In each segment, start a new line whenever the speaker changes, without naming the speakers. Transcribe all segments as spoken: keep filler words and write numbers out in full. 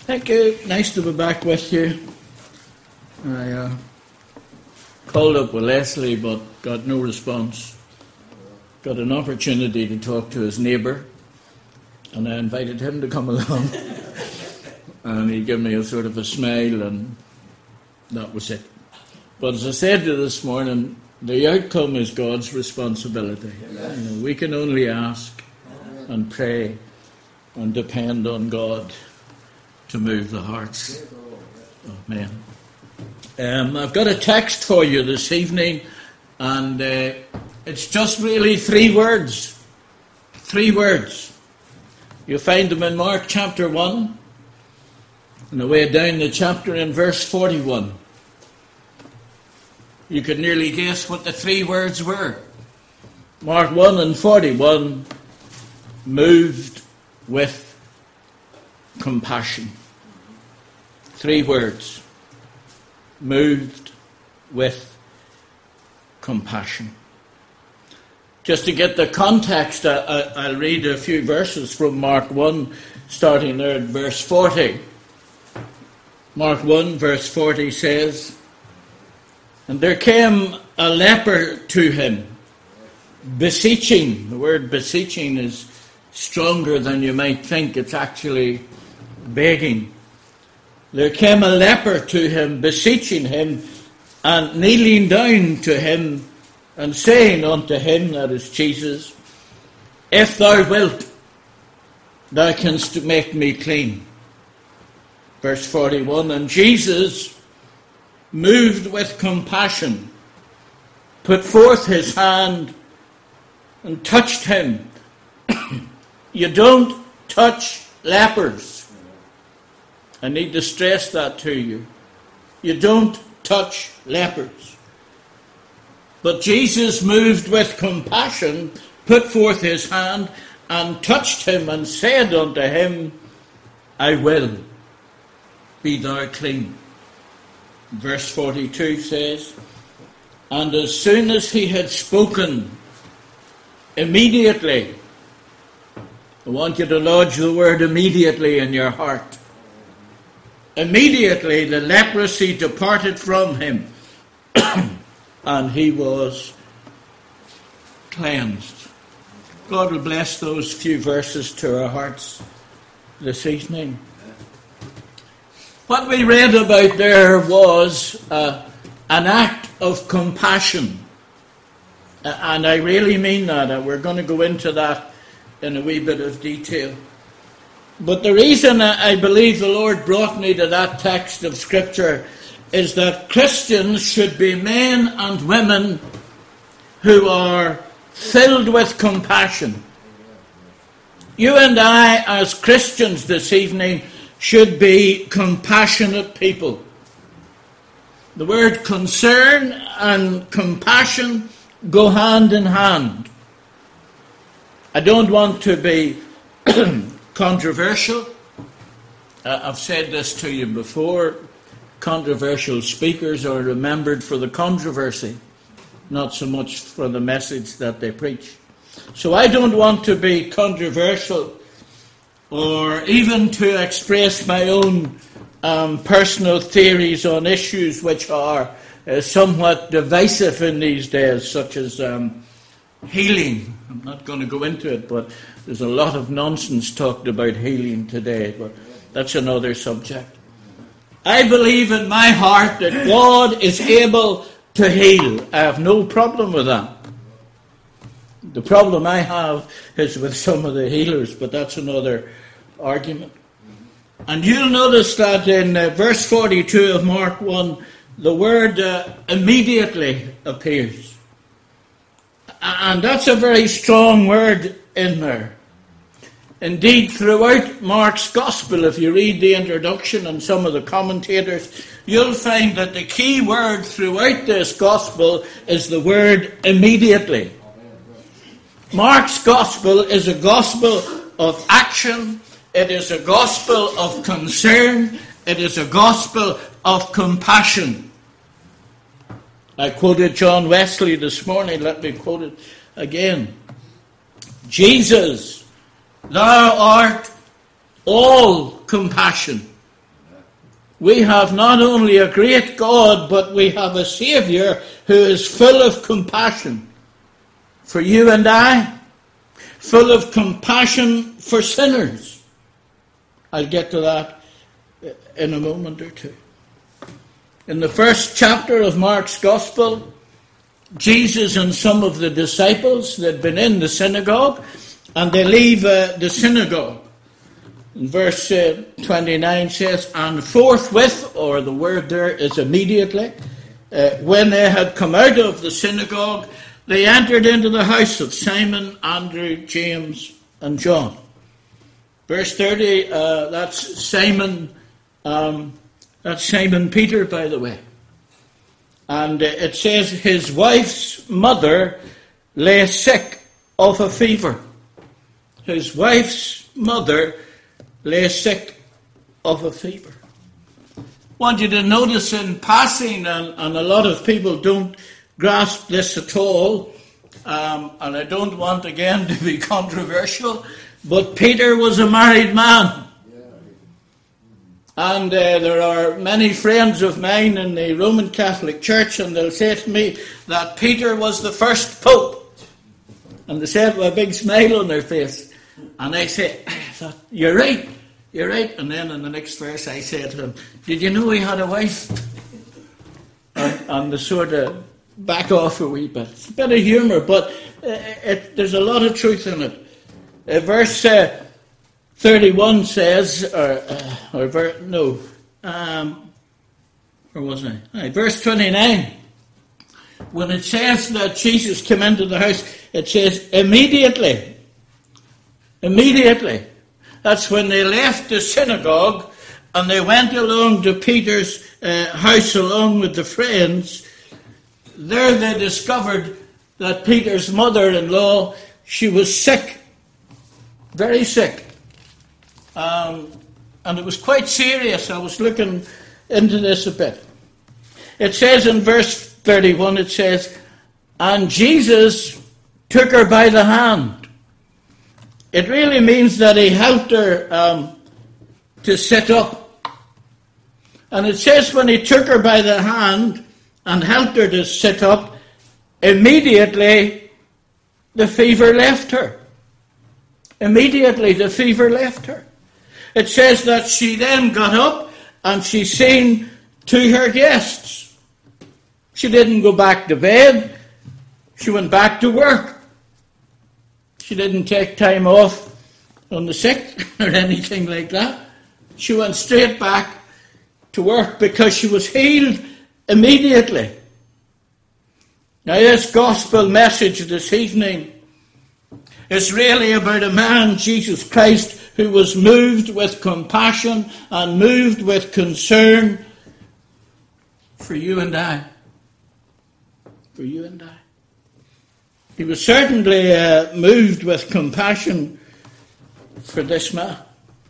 Thank you. Nice to be back with you. I uh, called up with Leslie but got no response. Got an opportunity to talk to his neighbour and I invited him to come along. And he gave me a sort of a smile and that was it. But as I said to you this morning, the outcome is God's responsibility. Yes. You know, we can only ask and pray and depend on God to move the hearts of men. Um, I've got a text for you this evening, and uh, it's just really three words. Three words. You'll find them in Mark chapter one, and the way down the chapter in verse forty-one. You could nearly guess what the three words were. Mark one and forty-one, moved with compassion. Three words. Moved with compassion. Just to get the context, I, I, I'll read a few verses from Mark one, starting there at verse forty. Mark one, verse forty says, "And there came a leper to him, beseeching." The word beseeching is stronger than you might think. It's actually begging. "There came a leper to him, beseeching him, and kneeling down to him, and saying unto him," that is Jesus, "If thou wilt, thou canst make me clean." Verse forty-one, "And Jesus, moved with compassion, put forth his hand and touched him." You don't touch lepers. I need to stress that to you. You don't touch lepers. But Jesus, moved with compassion, put forth his hand and touched him and said unto him, "I will, be thou clean." Verse forty-two says, "And as soon as he had spoken, immediately," I want you to lodge the word immediately in your heart. "Immediately the leprosy departed from him, and he was cleansed." God will bless those few verses to our hearts this evening. What we read about there was uh, an act of compassion. Uh, and I really mean that. And we're going to go into that in a wee bit of detail. But the reason I believe the Lord brought me to that text of Scripture is that Christians should be men and women who are filled with compassion. You and I, as Christians this evening, should be compassionate people. The word concern and compassion go hand in hand. I don't want to be controversial. Uh, I've said this to you before. Controversial speakers are remembered for the controversy, not so much for the message that they preach. So I don't want to be controversial or even to express my own um, personal theories on issues which are uh, somewhat divisive in these days, such as um, healing. I'm not going to go into it, but there's a lot of nonsense talked about healing today, but that's another subject. I believe in my heart that God is able to heal. I have no problem with that. The problem I have is with some of the healers, but that's another argument. And you'll notice that in uh, verse forty-two of Mark one, the word uh, immediately appears. And that's a very strong word in there. Indeed, throughout Mark's Gospel, if you read the introduction and some of the commentators, you'll find that the key word throughout this Gospel is the word immediately. Mark's Gospel is a gospel of action. It is a gospel of concern. It is a gospel of compassion. I quoted John Wesley this morning. Let me quote it again. "Jesus, thou art all compassion. We have not only a great God, but we have a Saviour who is full of compassion for you and I, full of compassion for sinners. I'll get to that in a moment or two. In the first chapter of Mark's Gospel, Jesus and some of the disciples, they'd been in the synagogue, and they leave uh, the synagogue. And verse uh, twenty-nine says, and forthwith, or the word there is immediately, uh, when they had come out of the synagogue, they entered into the house of Simon, Andrew, James, and John. Verse thirty, uh, that's Simon, um, that's Simon Peter, by the way. And uh, it says his wife's mother lay sick of a fever. His wife's mother lay sick of a fever. I want you to notice in passing, and, and a lot of people don't grasp this at all, um, and I don't want again to be controversial, but Peter was a married man. And uh, there are many friends of mine in the Roman Catholic Church, and they'll say to me that Peter was the first pope. And they say it with a big smile on their face. And I say, you're right, you're right. And then in the next verse I say to him, did you know he had a wife? and, and they sort of back off a wee bit. It's a bit of humour, but uh, it, there's a lot of truth in it. Uh, verse uh, thirty-one says, or, uh, or ver- no, um, where was I? Right, verse twenty-nine. When it says that Jesus came into the house, it says immediately. Immediately. That's when they left the synagogue and they went along to Peter's uh, house along with the friends. There they discovered that Peter's mother-in-law, she was sick. Very sick. Um, and it was quite serious. I was looking into this a bit. It says in verse thirty-one, it says, and Jesus took her by the hand. It really means that he helped her um, to sit up. And it says when he took her by the hand and helped her to sit up, immediately the fever left her. Immediately the fever left her. It says that she then got up and she seen to her guests. She didn't go back to bed. She went back to work. She didn't take time off on the sick or anything like that. She went straight back to work because she was healed immediately. Now this gospel message this evening is really about a man, Jesus Christ, who was moved with compassion and moved with concern for you and I. For you and I. He was certainly uh, moved with compassion for this man.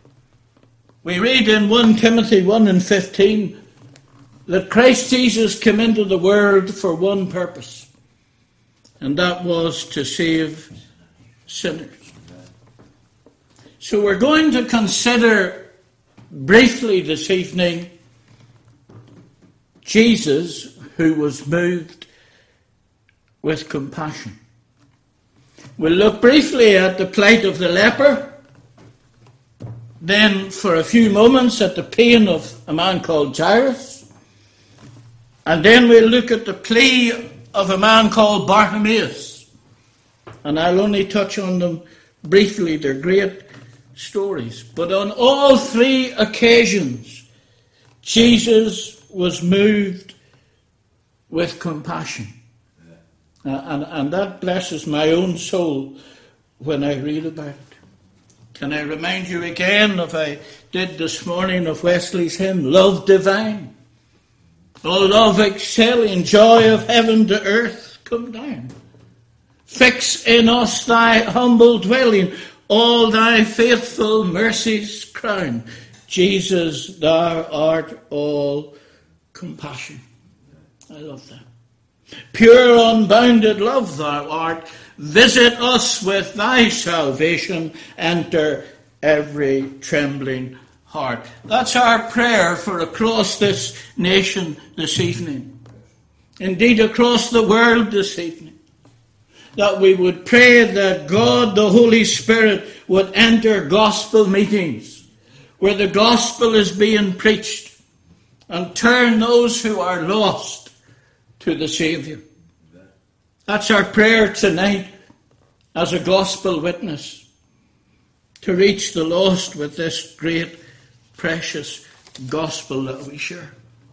We read in First Timothy one and fifteen that Christ Jesus came into the world for one purpose, and that was to save sinners. So we're going to consider briefly this evening Jesus, who was moved with compassion. We'll look briefly at the plight of the leper, then for a few moments at the pain of a man called Jairus, and then we'll look at the plea of a man called Bartimaeus. And I'll only touch on them briefly. They're great stories. But on all three occasions, Jesus was moved with compassion. Uh, and, and that blesses my own soul when I read about it. Can I remind you again, if I did this morning, of Wesley's hymn, Love Divine? O love excelling, joy of heaven to earth, come down. Fix in us thy humble dwelling, all thy faithful mercies crown. Jesus, thou art all compassion. I love that. Pure unbounded love thou art, visit us with thy salvation, enter every trembling heart. That's our prayer for across this nation this evening. Indeed, across the world this evening. That we would pray that God, the Holy Spirit, would enter gospel meetings where the gospel is being preached and turn those who are lost to the Saviour. That's our prayer tonight as a gospel witness, to reach the lost with this great, precious gospel that we share.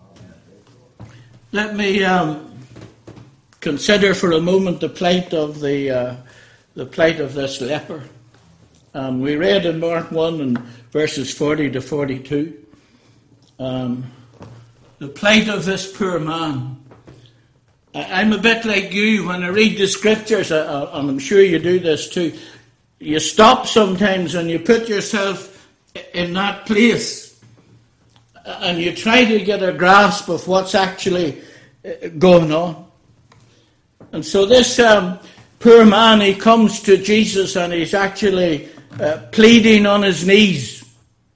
Let me um, consider for a moment the plight of the uh, the plight of this leper. Um, we read in Mark one and verses forty to forty-two. Um, the plight of this poor man. I, I'm a bit like you when I read the scriptures, I, I, and I'm sure you do this too. You stop sometimes and you put yourself in that place, and you try to get a grasp of what's actually going on. And so this um, poor man, he comes to Jesus and he's actually uh, pleading on his knees.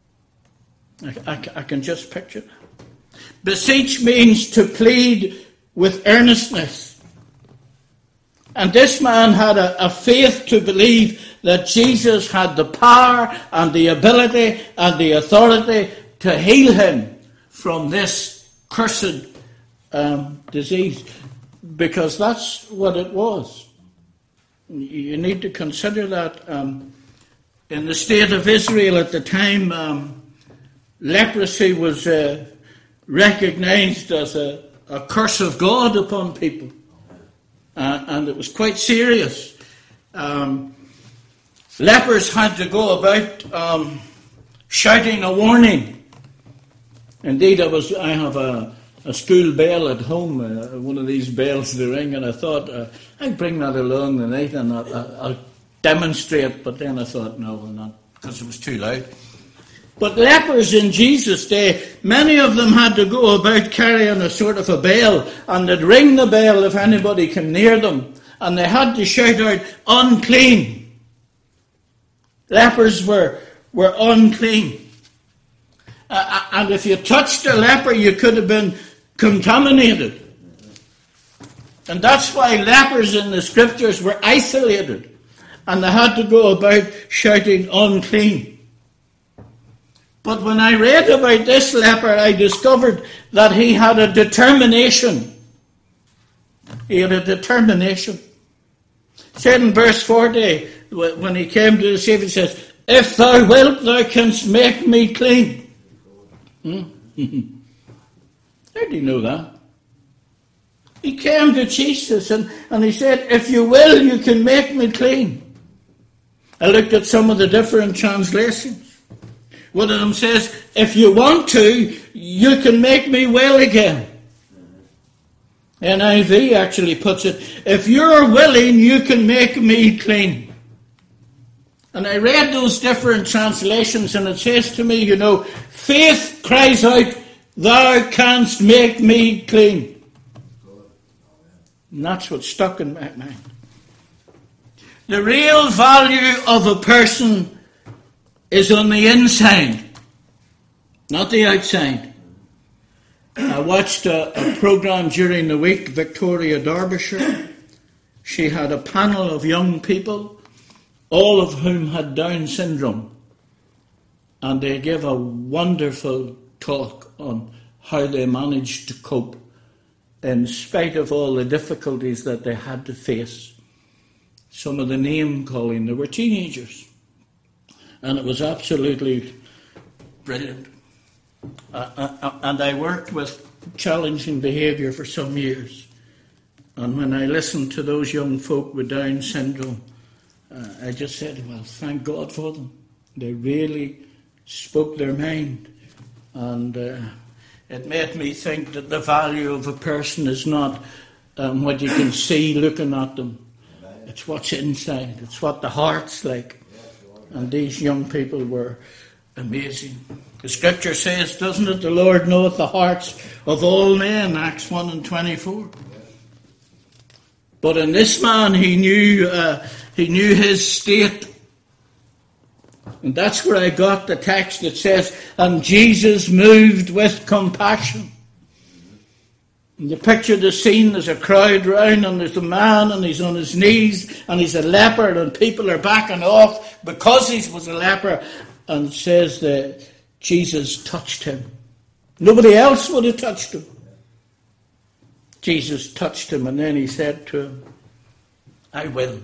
I, I, I can just picture that. Beseech means to plead with earnestness. And this man had a, a faith to believe that Jesus had the power and the ability and the authority to heal him from this cursed um, disease. Because that's what it was. You need to consider that um, in the state of Israel at the time, um, leprosy was uh, recognized as a, a curse of God upon people. Uh, and it was quite serious. Um, lepers had to go about um, shouting a warning. Indeed, I was. I have a, a school bell at home, uh, one of these bells to ring, and I thought uh, I'd bring that along tonight and I'll, I'll demonstrate. But then I thought, no, I'm not, because it was too loud. But lepers in Jesus' day, many of them had to go about carrying a sort of a bell, and they'd ring the bell if anybody came near them, and they had to shout out, unclean. Lepers were, were unclean. Uh, and if you touched a leper, you could have been contaminated. And that's why lepers in the scriptures were isolated, and they had to go about shouting unclean. But when I read about this leper, I discovered that he had a determination. He had a determination. It said in verse forty, when he came to the Saviour, he says, if thou wilt, thou canst make me clean. Hmm? How do you know that? He came to Jesus and, and he said, if you will, you can make me clean. I looked at some of the different translations. One of them says, if you want to, you can make me well again. N I V actually puts it, if you're willing, you can make me clean. And I read those different translations, and it says to me, you know, faith cries out, thou canst make me clean. And that's what stuck in my mind. The real value of a person is on the inside, not the outside. I watched a, a program during the week, Victoria Derbyshire. She had a panel of young people, all of whom had Down syndrome. And they gave a wonderful talk on how they managed to cope in spite of all the difficulties that they had to face. Some of the name calling, they were teenagers. And it was absolutely brilliant. Uh, uh, and I worked with challenging behaviour for some years. And when I listened to those young folk with Down syndrome, uh, I just said, well, thank God for them. They really spoke their mind. And uh, it made me think that the value of a person is not um, what you can see looking at them. It's what's inside. It's what the heart's like. And these young people were amazing. The scripture says, doesn't it, the Lord knoweth the hearts of all men, Acts one and twenty-four. But in this man, he knew uh, he knew his state And that's where I got the text that says, and Jesus moved with compassion. And you picture the scene, there's a crowd round and there's a man and he's on his knees and he's a leper and people are backing off because he was a leper. And it says that Jesus touched him. Nobody else would have touched him. Jesus touched him and then he said to him, I will.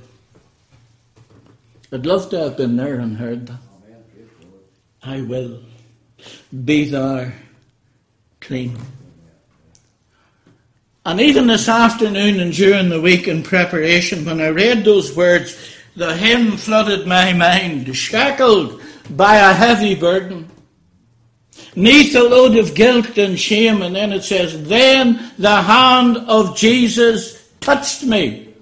I'd love to have been there and heard that. I will. Be thou clean. And even this afternoon and during the week in preparation, when I read those words, the hymn flooded my mind, shackled by a heavy burden, neath a load of guilt and shame. And then it says, then the hand of Jesus touched me.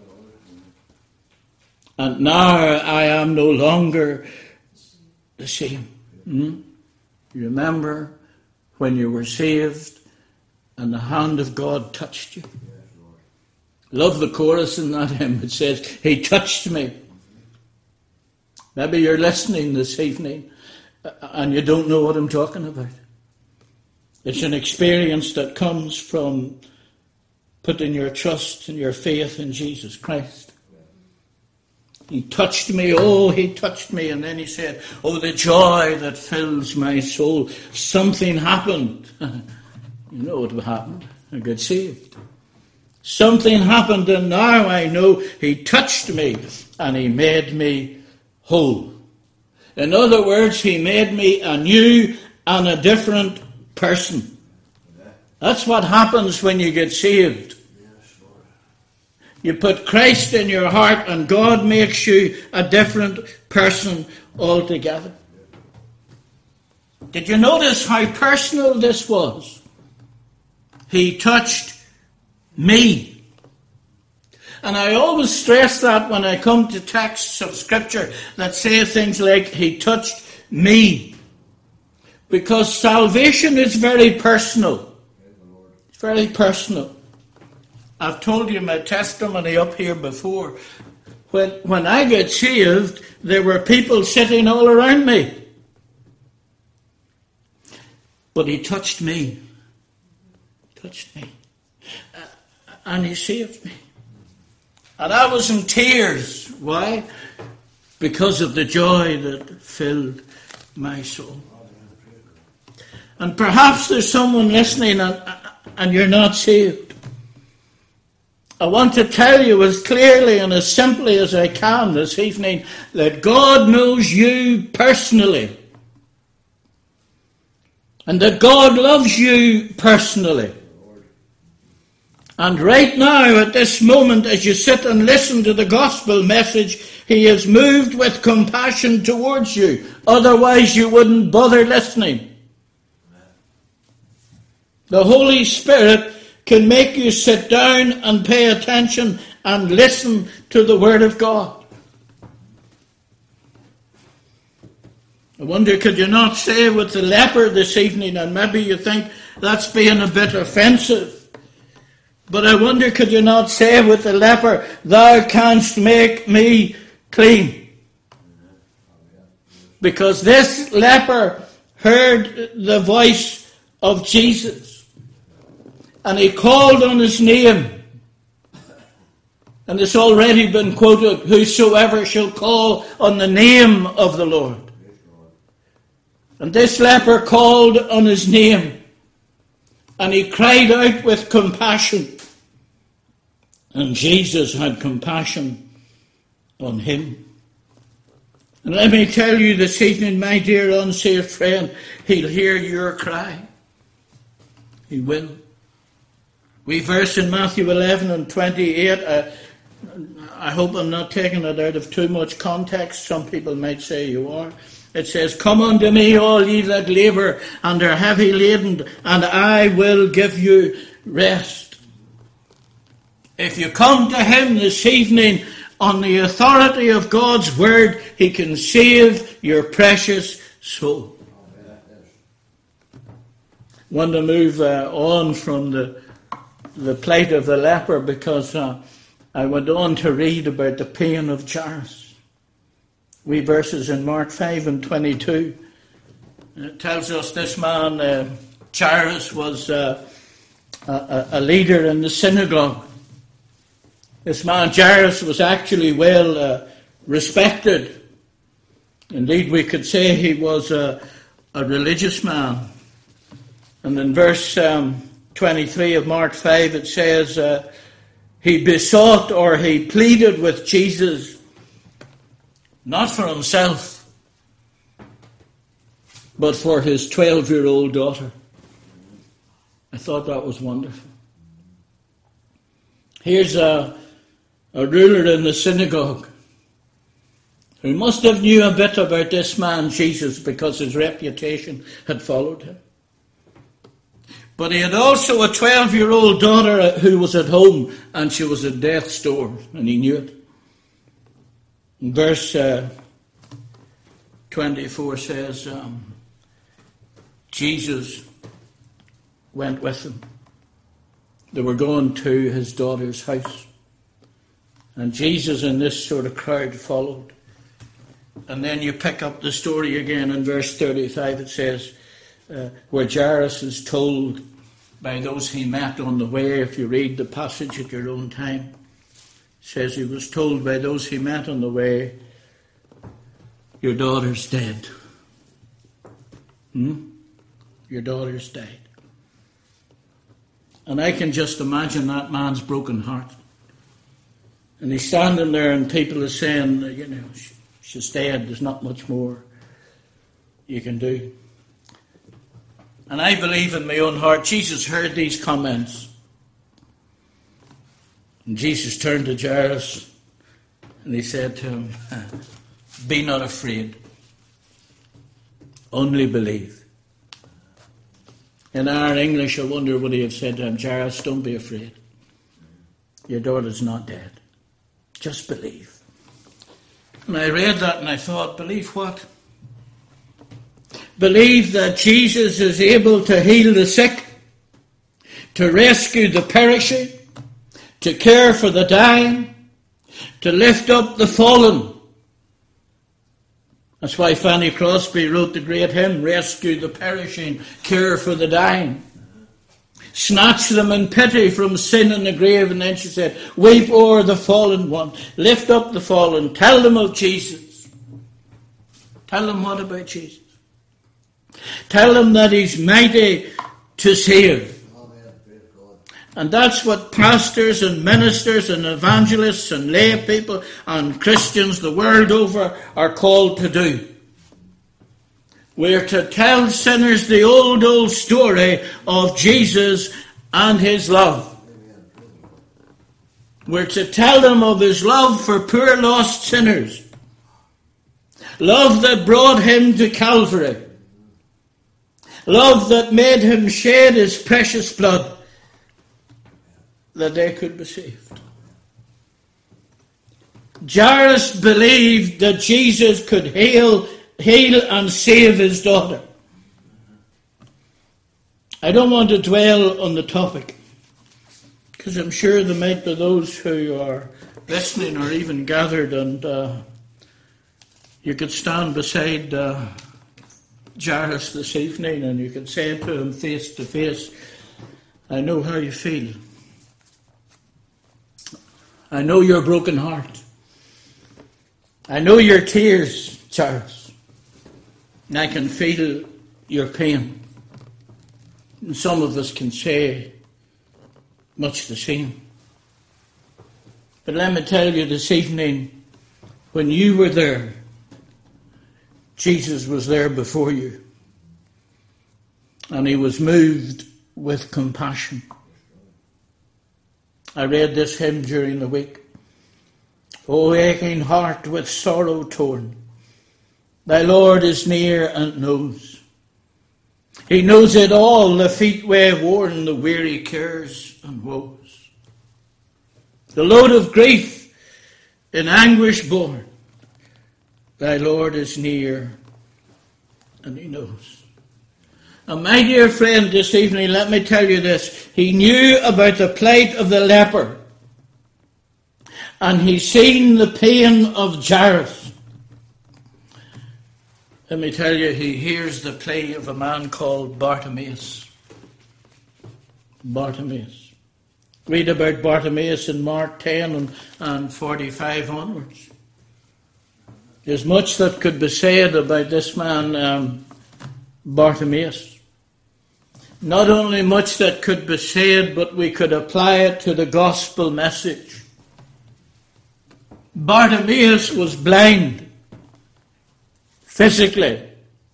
And now I am no longer the same. Hmm? You remember when you were saved and the hand of God touched you? Love the chorus in that hymn. It says, he touched me. Maybe you're listening this evening and you don't know what I'm talking about. It's an experience that comes from putting your trust and your faith in Jesus Christ. He touched me, oh, he touched me. And then he said, oh, the joy that fills my soul. Something happened. You know what happened. I got saved. Something happened and now I know he touched me and he made me whole. In other words, he made me a new and a different person. That's what happens when you get saved. You put Christ in your heart and God makes you a different person altogether. Did you notice how personal this was? He touched me. And I always stress that when I come to texts of Scripture that say things like, he touched me. Because salvation is very personal. It's very personal. I've told you my testimony up here before. When, when I got saved, there were people sitting all around me. But he touched me. Touched me. Uh, and he saved me. And I was in tears. Why? Because of the joy that filled my soul. And perhaps there's someone listening and, and you're not saved. I want to tell you as clearly and as simply as I can this evening that God knows you personally. And that God loves you personally. And right now, at this moment, as you sit and listen to the gospel message, he is moved with compassion towards you. Otherwise, you wouldn't bother listening. The Holy Spirit can make you sit down and pay attention and listen to the Word of God. I wonder, could you not say with the leper this evening, and maybe you think that's being a bit offensive, but I wonder, could you not say with the leper, thou canst make me clean? Because this leper heard the voice of Jesus. And he called on his name. And it's already been quoted, whosoever shall call on the name of the Lord. And this leper called on his name. And he cried out with compassion. And Jesus had compassion on him. And let me tell you this evening, my dear unsaved friend, he'll hear your cry. He will. We verse in Matthew eleven and twenty-eight. Uh, I hope I'm not taking it out of too much context. Some people might say you are. It says, come unto me, all ye that labour and are heavy laden, and I will give you rest. If you come to him this evening on the authority of God's word, he can save your precious soul. I want to move uh, on from the the plight of the leper, because uh, I went on to read about the pain of Jairus. wee verses in Mark five and twenty-two. It tells us this man, uh, Jairus, was uh, a, a leader in the synagogue. This man, Jairus, was actually well uh, respected. Indeed, we could say he was a, a religious man. And in verse um, twenty-three of Mark five, it says, uh, he besought or he pleaded with Jesus, not for himself, but for his twelve-year-old daughter. I thought that was wonderful. Here's a, a ruler in the synagogue who must have knew a bit about this man, Jesus, because his reputation had followed him. But he had also a twelve-year-old daughter who was at home, and she was at death's door, and he knew it. And verse uh, twenty-four says, um, Jesus went with them. They were going to his daughter's house. And Jesus and this sort of crowd followed. And then you pick up the story again in verse thirty-five. It says, uh, where Jairus is told by those he met on the way, if you read the passage at your own time, it says he was told by those he met on the way, your daughter's dead. Hmm? Your daughter's died. And I can just imagine that man's broken heart. And he's standing there and people are saying, you know, she's dead, there's not much more you can do. And I believe in my own heart, Jesus heard these comments. And Jesus turned to Jairus and he said to him, be not afraid, only believe. In our English, I wonder what he had said to him, Jairus, don't be afraid. Your daughter's not dead. Just believe. And I read that and I thought, believe what? Believe that Jesus is able to heal the sick, to rescue the perishing, to care for the dying, to lift up the fallen. That's why Fanny Crosby wrote the great hymn, rescue the perishing, care for the dying. Snatch them in pity from sin and the grave. And then she said, weep o'er the fallen one, lift up the fallen, tell them of Jesus. Tell them what about Jesus? Tell them that he's mighty to save. And that's what pastors and ministers and evangelists and lay people and Christians the world over are called to do. We're to tell sinners the old, old story of Jesus and his love. We're to tell them of his love for poor lost sinners. Love that brought him to Calvary. Love that made him shed his precious blood that they could be saved. Jairus believed that Jesus could heal, heal and save his daughter. I don't want to dwell on the topic, because I'm sure there might be those who are listening or even gathered, and uh, you could stand beside uh, Jairus this evening and you could say to him face to face, I know how you feel. I know your broken heart. I know your tears, Jairus. And I can feel your pain. And some of us can say much the same. But let me tell you this evening, when you were there, Jesus was there before you. And he was moved with compassion. I read this hymn during the week. O aching heart with sorrow torn, thy Lord is near and knows. He knows it all, the feet way worn, the weary cares and woes. The load of grief in anguish borne, thy Lord is near and he knows. And my dear friend, this evening, let me tell you this. He knew about the plight of the leper. And he seen the pain of Jairus. let me tell you, he hears the plea of a man called Bartimaeus. Bartimaeus. Read about Bartimaeus in Mark ten and, and forty-five onwards. There's much that could be said about this man, um, Bartimaeus. Not only much that could be said, but we could apply it to the gospel message. Bartimaeus was blind, physically.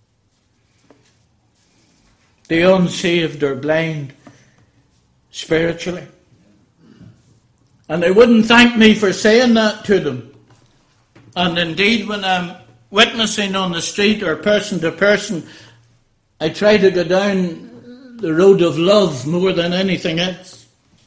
The unsaved are blind spiritually. And they wouldn't thank me for saying that to them. And indeed, when I'm witnessing on the street or person to person, I try to go down the road of love more than anything else.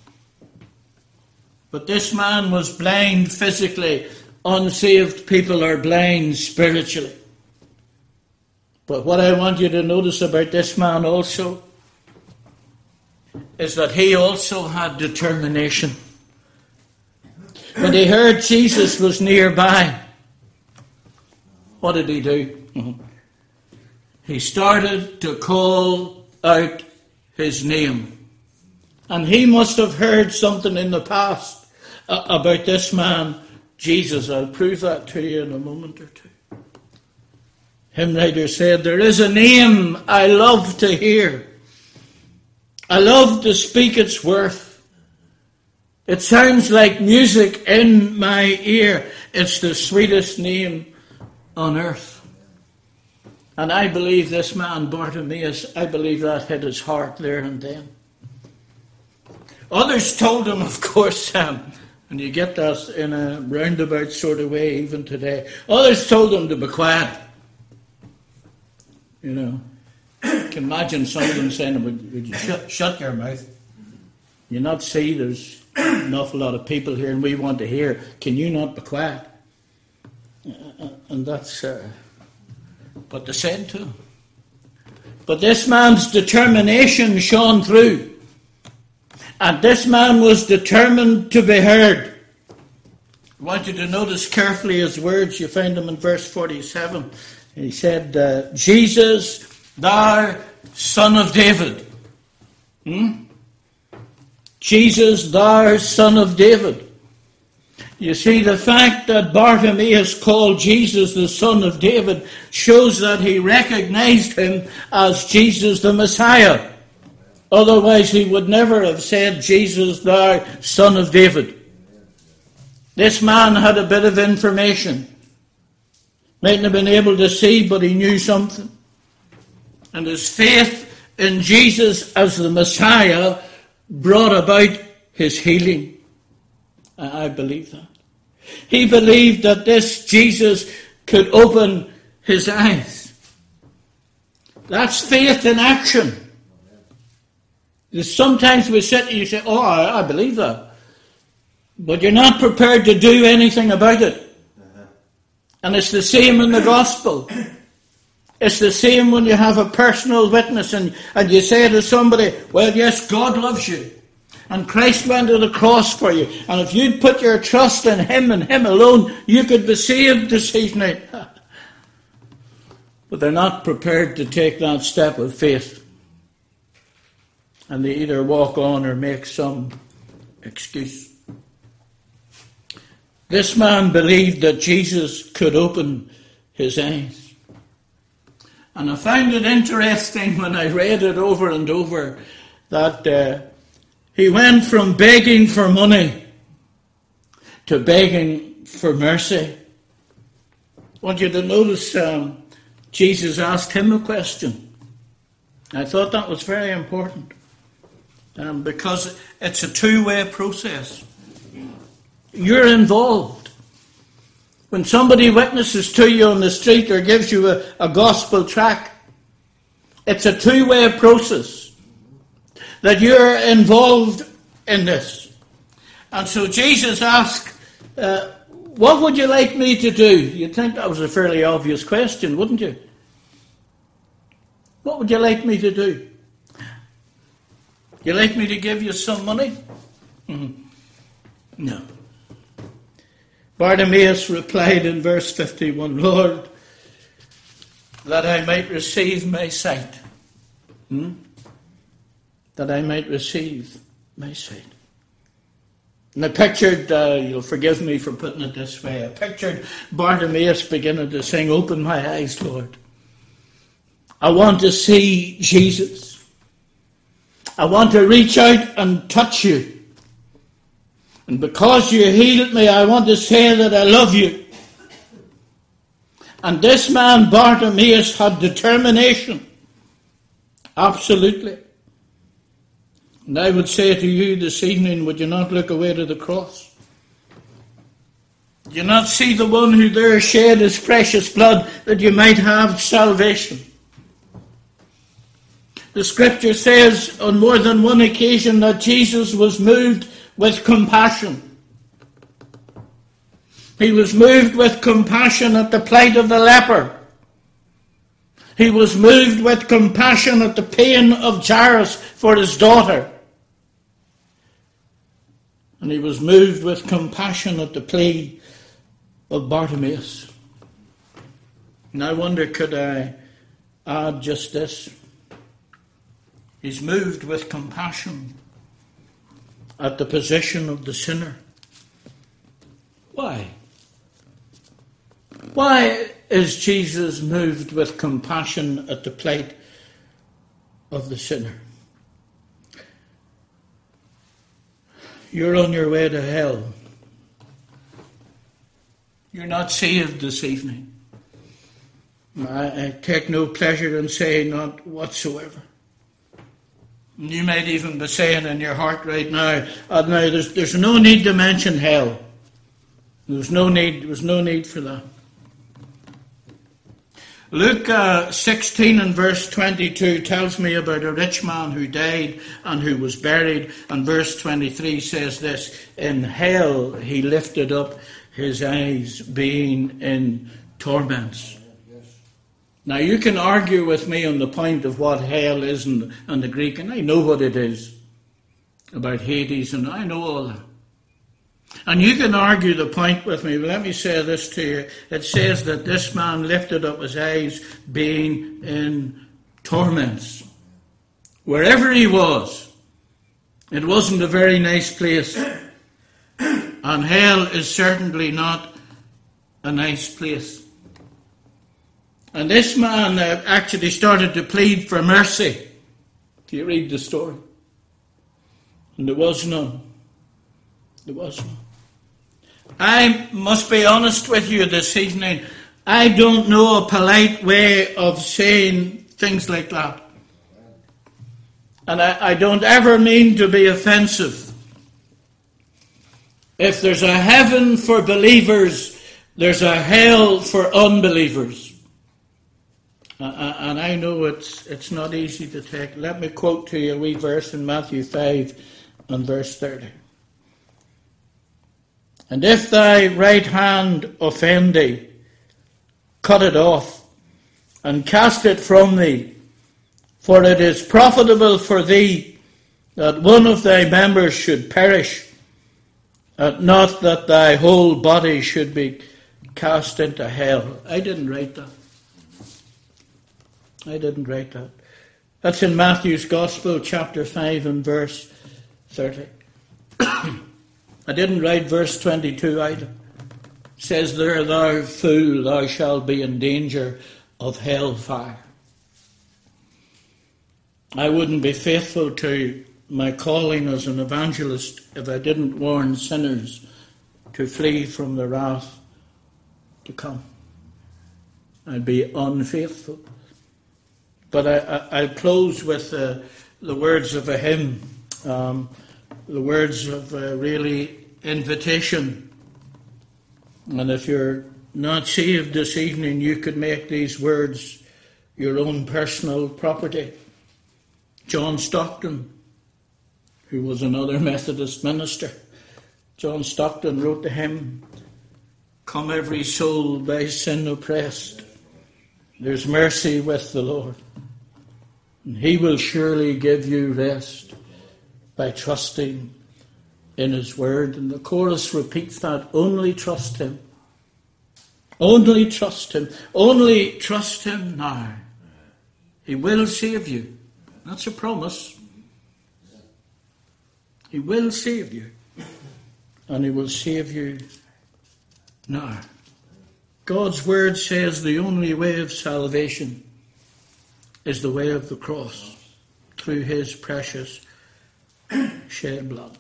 But this man was blind physically. Unsaved people are blind spiritually. But what I want you to notice about this man also is that he also had determination. When he heard Jesus was nearby, what did he do? He started to call out his name. And he must have heard something in the past uh, about this man, Jesus. I'll prove that to you in a moment or two. Hymn writer said, there is a name I love to hear. I love to speak its worth. It sounds like music in my ear. It's the sweetest name on earth. And I believe this man, Bartimaeus, I believe that hit his heart there and then. Others told him, of course, um, and you get that in a roundabout sort of way even today. Others told him to be quiet. You know, you can imagine some of them saying, would, would you shut, shut your mouth? You not see there's an awful lot of people here and we want to hear. Can you not be quiet? Uh, and that's uh, what they said to him. But this man's determination shone through. And this man was determined to be heard. I want you to notice carefully his words. You find them in verse forty-seven. He said, uh, Jesus, thou son of David. Hmm? Jesus, thou son of David. You see, the fact that Bartimaeus called Jesus the son of David shows that he recognized him as Jesus the Messiah. Otherwise, he would never have said, Jesus, thou son of David. This man had a bit of information. Mightn't have been able to see, but he knew something. And his faith in Jesus as the Messiah brought about his healing. I believe that. He believed that this Jesus could open his eyes. That's faith in action. Sometimes we sit and you say, oh, I, I believe that. But you're not prepared to do anything about it. And it's the same in the gospel. It's the same when you have a personal witness and, and you say to somebody, well, yes, God loves you. And Christ went to the cross for you. And if you'd put your trust in him and him alone, you could be saved this evening. But they're not prepared to take that step of faith. And they either walk on or make some excuse. This man believed that Jesus could open his eyes. And I found it interesting when I read it over and over that uh, he went from begging for money to begging for mercy. I want you to notice um, Jesus asked him a question. I thought that was very important um, because it's a two-way process. You're involved. When somebody witnesses to you on the street or gives you a, a gospel tract, it's a two-way process that you're involved in this. And so Jesus asked, uh, what would you like me to do? You'd think that was a fairly obvious question, wouldn't you? What would you like me to do? You like me to give you some money? Mm-hmm. No. Bartimaeus replied in verse fifty-one, Lord, that I might receive my sight. Hmm? That I might receive my sight. And I pictured, uh, you'll forgive me for putting it this way, I pictured Bartimaeus beginning to sing, "Open my eyes, Lord. I want to see Jesus. I want to reach out and touch you. And because you healed me, I want to say that I love you." And this man, Bartimaeus, had determination. Absolutely. And I would say to you this evening, would you not look away to the cross? Do you not see the one who there shed his precious blood that you might have salvation? The scripture says on more than one occasion that Jesus was moved with compassion. He was moved with compassion at the plight of the leper. He was moved with compassion at the pain of Jairus for his daughter. And he was moved with compassion at the plea of Bartimaeus. And I wonder, could I add just this? He's moved with compassion at the position of the sinner. Why? Why is Jesus moved with compassion at the plight of the sinner? You're on your way to hell. You're not saved this evening. I, I take no pleasure in saying not whatsoever. You might even be saying in your heart right now, oh, now there's, there's no need to mention hell. There's no need, there's no need for that. Luke uh, sixteen and verse twenty-two tells me about a rich man who died and who was buried. And verse twenty-three says this: in hell he lifted up his eyes, being in torments. Now you can argue with me on the point of what hell is in, in the Greek, and I know what it is about Hades, and I know all that. And you can argue the point with me, but let me say this to you. It says that this man lifted up his eyes, being in torments. Wherever he was, it wasn't a very nice place. And hell is certainly not a nice place. And this man uh, actually started to plead for mercy. Do you read the story? And there was none. There was none. I must be honest with you this evening. I don't know a polite way of saying things like that. And I, I don't ever mean to be offensive. If there's a heaven for believers, there's a hell for unbelievers. Uh, and I know it's it's not easy to take. Let me quote to you a wee verse in Matthew five and verse thirty. And if thy right hand offend thee, cut it off, and cast it from thee. For it is profitable for thee that one of thy members should perish, and not that thy whole body should be cast into hell. I didn't write that. I didn't write that. That's in Matthew's Gospel, chapter five and verse thirty. I didn't write verse twenty-two either. It says there, thou fool, thou shalt be in danger of hell fire. I wouldn't be faithful to my calling as an evangelist if I didn't warn sinners to flee from the wrath to come. I'd be unfaithful. But I, I, I'll close with uh, the words of a hymn. Um, the words of uh, really invitation. And if you're not saved this evening, you could make these words your own personal property. John Stockton, who was another Methodist minister, John Stockton wrote the hymn, "Come every soul by sin oppressed, there's mercy with the Lord, and he will surely give you rest by trusting in his word." And the chorus repeats that, only trust him. Only trust him. Only trust him now. He will save you. That's a promise. He will save you. And he will save you now. God's word says the only way of salvation is the way of the cross, through his precious shed blood.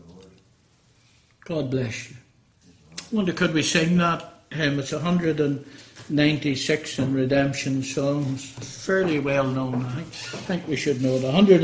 God bless you. I wonder, could we sing that hymn? It's one hundred ninety-six in Redemption Songs. Fairly well known. I think we should know it. one hundred